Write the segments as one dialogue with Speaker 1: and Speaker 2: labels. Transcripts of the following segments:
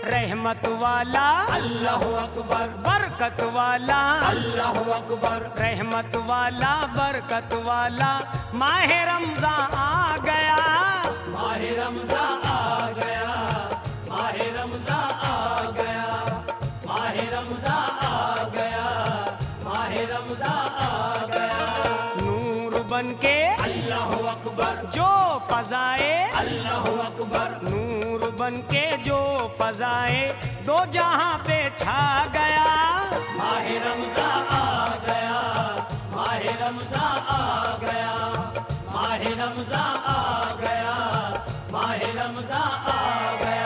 Speaker 1: रहमत वाला
Speaker 2: अल्लाह अकबर,
Speaker 1: बरकत वाला
Speaker 2: अल्लाह अकबर,
Speaker 1: रहमत वाला बरकत वाला माह रमजान आ गया।
Speaker 2: माह रमजान आ गया, माह रमजान आ गया, माह रमजान आ गया, माह रमजान आ गया।
Speaker 1: नूर बनके
Speaker 2: अल्लाह अकबर,
Speaker 1: जो फजाए
Speaker 2: अल्लाह अकबर,
Speaker 1: नूर बनके जो फजाए दो जहां पे छा गया।
Speaker 2: माह रमजान आ गया, माह रमजान आ गया, माह रमजान आ गया, माह रमजान आ गया।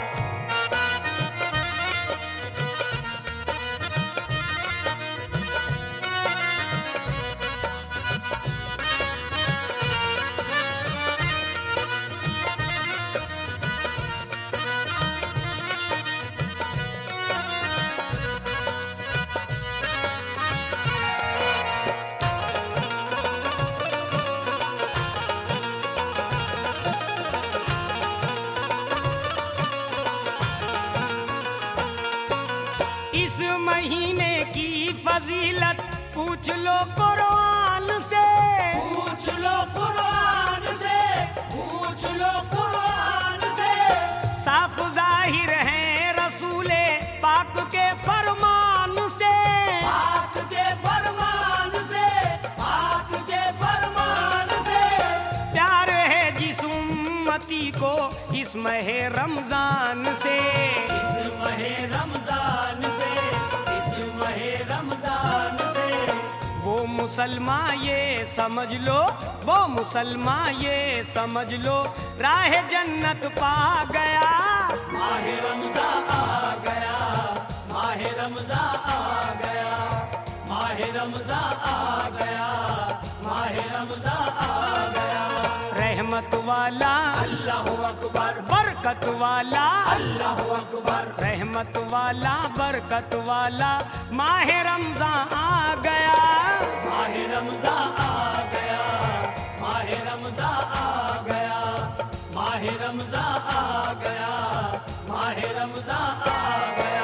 Speaker 1: इस महीने की फजीलत पूछ लो कुरान से,
Speaker 2: पूछ लो कुरान से, पूछ लो कुरान से।
Speaker 1: साफ जाहिर है रसूले पाक के फरमान से।
Speaker 2: पाक के फरमान से, पाक के फरमान से।
Speaker 1: प्यार है जिस उम्मती को इस माह रमजान से।
Speaker 2: इस माह रमजान से, इस माह रमजान से।
Speaker 1: वो मुसलमान ये समझ लो, वो मुसलमान ये समझ लो राह जन्नत पा गया।
Speaker 2: माह रमजान आ गया, माह रमजान आ गया, माह रमजान आ गया, माह रमजान आ गया।
Speaker 1: रहमत वाला
Speaker 2: अल्लाह अकबर,
Speaker 1: बरकत वाला
Speaker 2: अल्लाह अकबर,
Speaker 1: रहमत वाला बरकत वाला माह रमजान आ गया।
Speaker 2: माह रमजान आ गया, माह रमजान आ गया, माह रमजान आ गया, माह रमजान आ गया।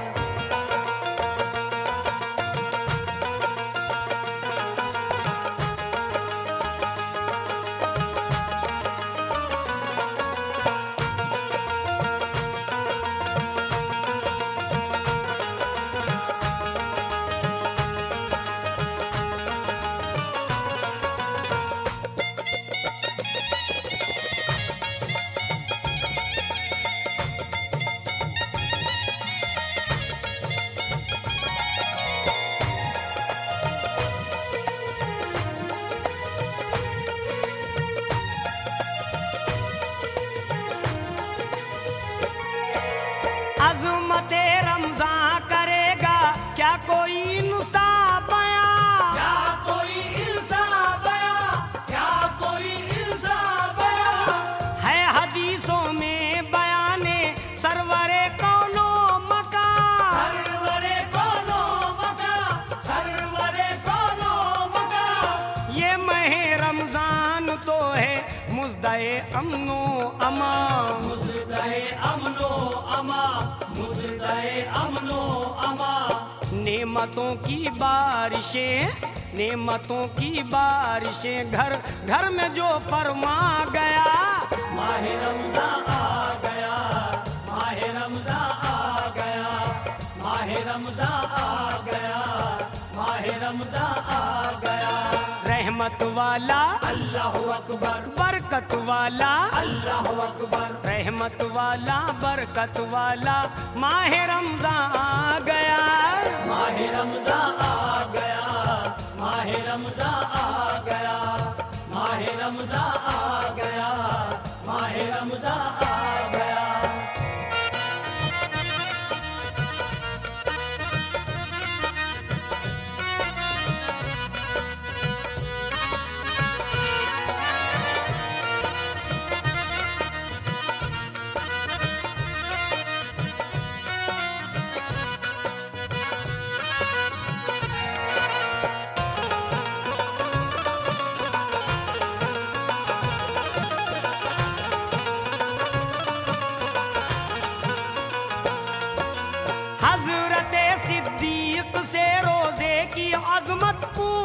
Speaker 1: अज़मत रमजान करेगा क्या कोई नुसा बयां?
Speaker 2: क्या कोई इंसाफ बया, क्या कोई इंसाफ बया।
Speaker 1: है हदीसों में बयाने सरवरे कौनो मकान।
Speaker 2: सरवरे कोनो मका, सरवरे कोनो मका।
Speaker 1: ये माह रमजान तो है मुज़्दए अमनो अमान।
Speaker 2: मुज़्दए अमनो अमा, मुज़्दए अमनो अमा।
Speaker 1: नेमतों की बारिशें, नेमतों की बारिशें घर घर में जो फरमा गया।
Speaker 2: माह रमजान आ गया, माह रमजान आ गया, माह रमजान आ गया, माह रमजान आ गया।
Speaker 1: रहमत वाला
Speaker 2: अल्लाह अकबर,
Speaker 1: बरकत वाला
Speaker 2: अल्लाह अकबर,
Speaker 1: रहमत वाला बरकत वाला माह रमजान आ गया।
Speaker 2: माह रमजान आ गया, माह रमजान आ गया, माह रमजान आ गया, माह रमजान आ गया।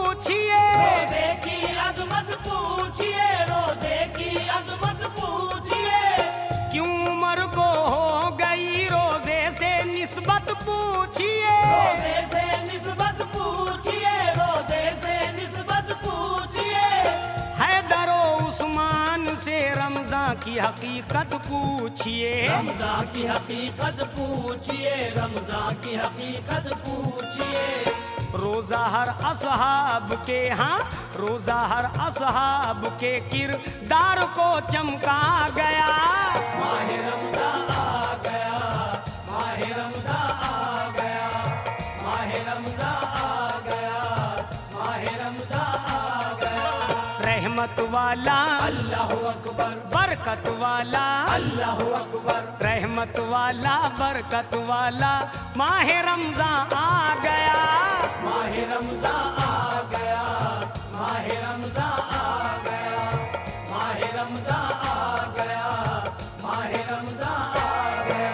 Speaker 1: पूछिए,
Speaker 2: रोजे की अजमत पूछिए, रोजे की अजमत पूछिए।
Speaker 1: क्यों उम्र को हो गई रोजे से निस्बत पूछिए,
Speaker 2: रोजे से निस्बत पूछिए, रोजे से निस्बत पूछिए।
Speaker 1: हैदरो उस्मान से रमजान की हकीकत पूछिए,
Speaker 2: रमजान की हकीकत पूछिए, रमजान की हकीकत पूछिए।
Speaker 1: रोजा हर असहाब के, हाँ रोजा हर असहाब के किरदार को चमका गया।
Speaker 2: माह रमजान आ गया, माह रमजान आ गया, माह रमजान आ गया, माह रमजान आ गया।
Speaker 1: रहमत वाला
Speaker 2: अल्लाहु अकबर,
Speaker 1: बरकत वाला,
Speaker 2: अल्लाहु अकबर।
Speaker 1: रहमत वाला बरकत वाला माह रमजान आ गया।
Speaker 2: माह रमजान आ गया, माह रमजान आ गया, माह रमजान आ गया, माह रमजान आ गया।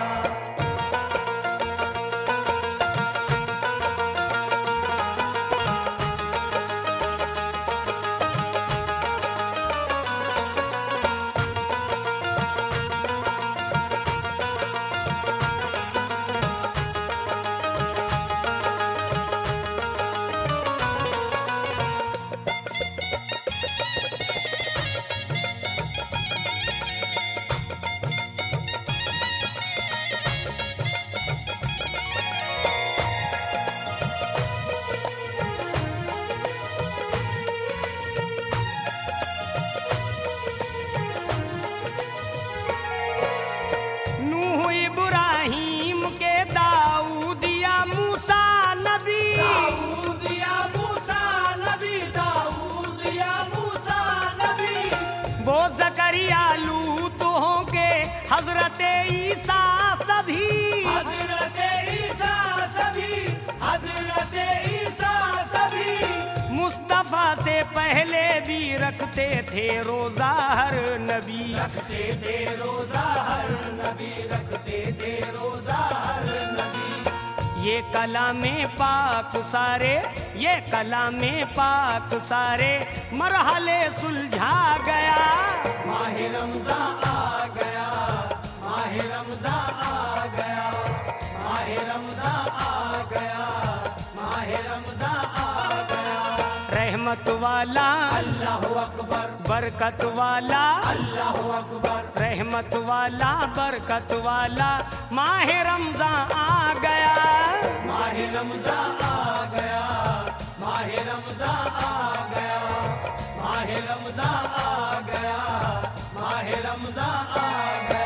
Speaker 1: नूह इब्राहिम के दाऊद या मूसा नबी,
Speaker 2: दाऊद या मूसा नबी, दाऊद या मूसा नबी।
Speaker 1: वो जकरिया लूत होंगे हजरत ईसा सभी।
Speaker 2: हजरत ईसा सभी, हजरत ईसा सभी।
Speaker 1: मुस्तफा से पहले भी रखते थे रोजा हर नबी,
Speaker 2: रखते थे रोजा हर नबी, रखते थे रोजा हर नबी।
Speaker 1: ये कलामे पाक सारे, ये कलामे पाक सारे मरहले सुलझा गया।
Speaker 2: माह रमजान आ गया, माह रमजान आ गया, माह रमजान आ गया, माह रमजान आ गया।
Speaker 1: रहमत वाला
Speaker 2: अल्लाहु अकबर,
Speaker 1: बरकत वाला,
Speaker 2: अल्लाहु अकबर।
Speaker 1: रहमत वाला बरकत वाला माह रमजान आ गया।
Speaker 2: माह रमजान आ गया, माह रमजान आ गया, माह रमजान आ गया, माह रमजान आ गया।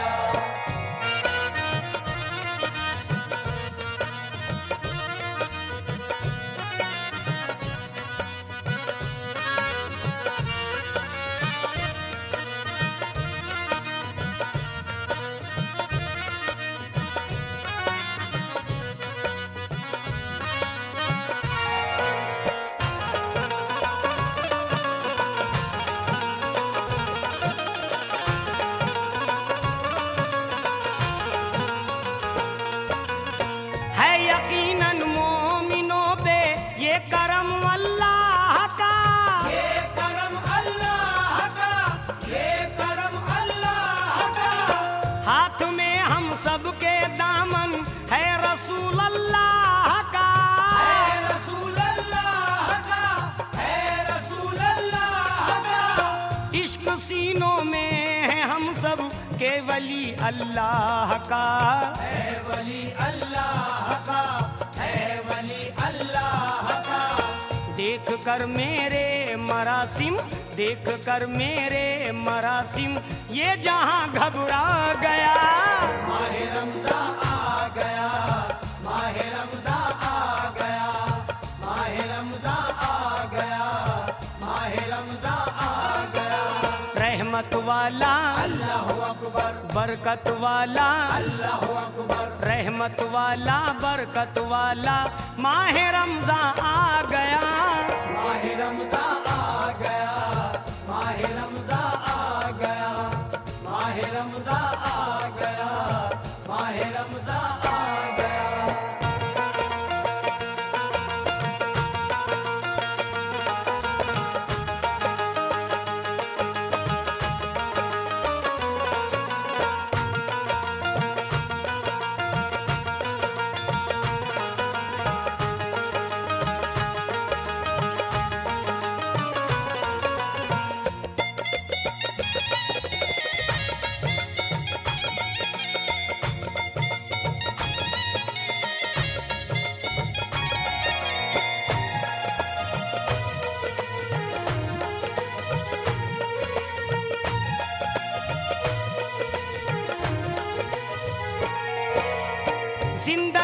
Speaker 1: है यकीनन मोमिनों पे ये करम अल्लाह का,
Speaker 2: ये करम अल्लाह का, ये करम अल्लाह का।
Speaker 1: हाथ में हम सबके दामन है रसूल अल्लाह का।
Speaker 2: है रसूल अल्लाह का, है रसूल अल्लाह का।
Speaker 1: इश्क सीनों में है हम सब के वली अल्लाह का।
Speaker 2: है वली अल्लाह का, है वली अल्लाह का।
Speaker 1: देख कर मेरे मरासिम, देख कर मेरे मरासिम ये जहां घबरा गया।
Speaker 2: माह रमजान आ गया, माह रमजान आ गया, माह रमजान आ गया, माह रमजान आ गया।
Speaker 1: रहमत वाला
Speaker 2: अल्लाहु अकबर,
Speaker 1: बरकत वाला,
Speaker 2: अल्लाहु अकबर।
Speaker 1: रहमत वाला बरकत वाला माह रमजान आ गया।
Speaker 2: माह रमजान आ गया, माह रमजान आ गया, माह रमजान आ गया, माह रमजान आ गया।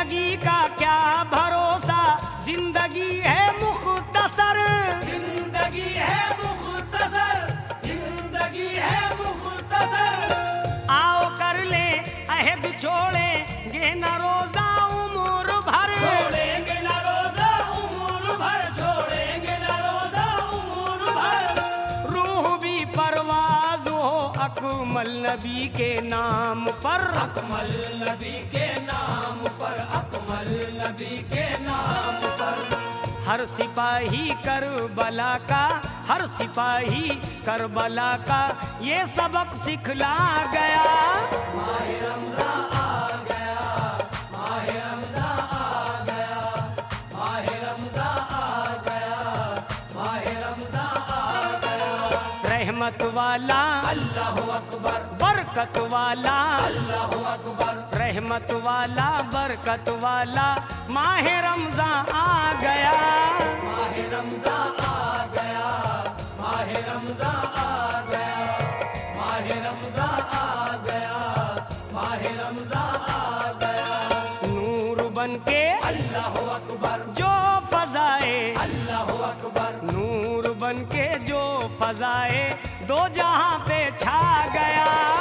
Speaker 1: जिंदगी का क्या भरोसा, जिंदगी है मुख्तसर।
Speaker 2: जिंदगी है मुख्तसर, जिंदगी है मुख्तसर।
Speaker 1: आओ कर ले अहद, छोड़ेंगे न रोजा उम्र भर।
Speaker 2: छोड़ेंगे न रोजा उम्र भर, छोड़ेंगे न रोजा उम्र भर।
Speaker 1: रूह भी परवाज हो अकमल नबी के नाम पर।
Speaker 2: अकमल नबी के नाम पर, अकमल नबी के नाम पर।
Speaker 1: हर सिपाही करबला का, हर सिपाही करबला का ये सबक सिखला गया।
Speaker 2: माहे रमज़ान आ गया, माहे रमज़ान आ गया, माहे रमज़ान आ गया, माहे रमज़ान आ गया।
Speaker 1: रहमत वाला
Speaker 2: अल्लाहु अकबर,
Speaker 1: बरकत वाला,
Speaker 2: अल्लाहु अकबर।
Speaker 1: रहमत वाला बरकत वाला माहे रमजान आ गया।
Speaker 2: माहे रमज़ान आ गया, माहे रमज़ान आ गया, माहे रमज़ान आ गया, माहे रमज़ान आ गया।
Speaker 1: नूर बन के
Speaker 2: अल्लाहु अकबर,
Speaker 1: जो फजाए,
Speaker 2: अल्लाहु अकबर।
Speaker 1: नूर बन के जो फजाए दो जहां पे छा गया।